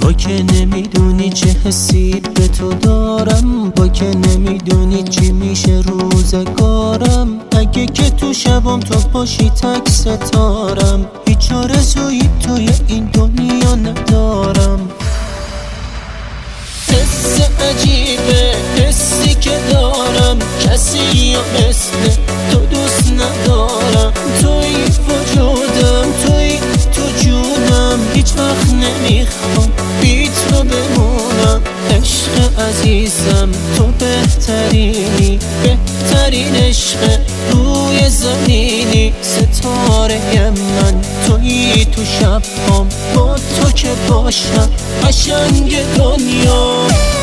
با که نمیدونی چه حسی به تو دارم، با که نمیدونی چی میشه روزگارم. اگه که تو شبم تو باشی تک ستارم، هیچ آرزویی توی این دنیا ندارم. حس عجیبه حسی که دارم، کسی یا مثل تو دوست ندارم. توی وجودم توی تو جونم، هیچ وقت نمیخوام بی تو بمونم. عشق عزیزم تو بهترینی، بهترین عشق روی زمینی. ستاره من توی تو شبام، با تو که باشم قشنگ دنیا.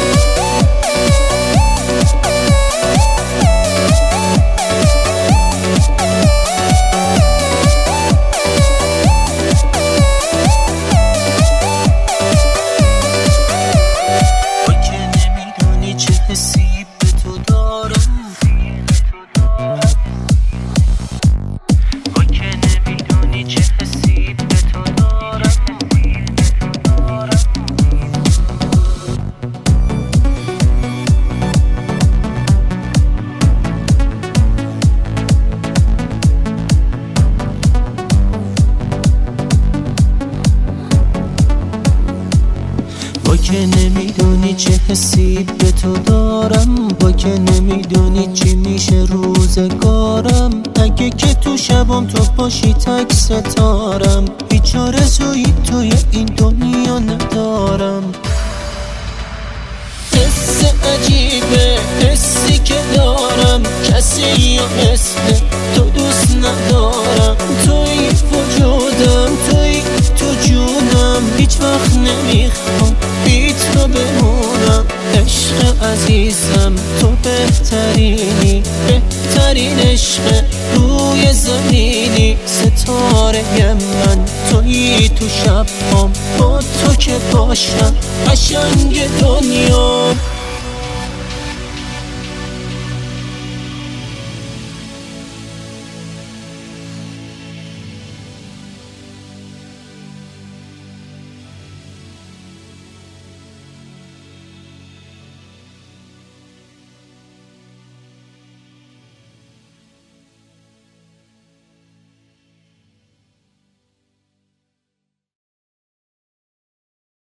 با که نمیدونی چه حسی به تو دارم، با که نمیدونی چی میشه روزگارم. اگه که تو شبم تو باشی تک ستارم، هیچ آرزویی توی این دنیا ندارم. حس عجیبه حسی که دارم، کسی یا مثل تو دوست ندارم. توی وجودم توی تو جونم، هیچ وقت نمیخوام بی تو بمونم. عشق عزیزم تو بهترینی، بهترین عشق روی زمینی. ستاره من توی تو شبام، با تو که باشم قشنگ دنیا.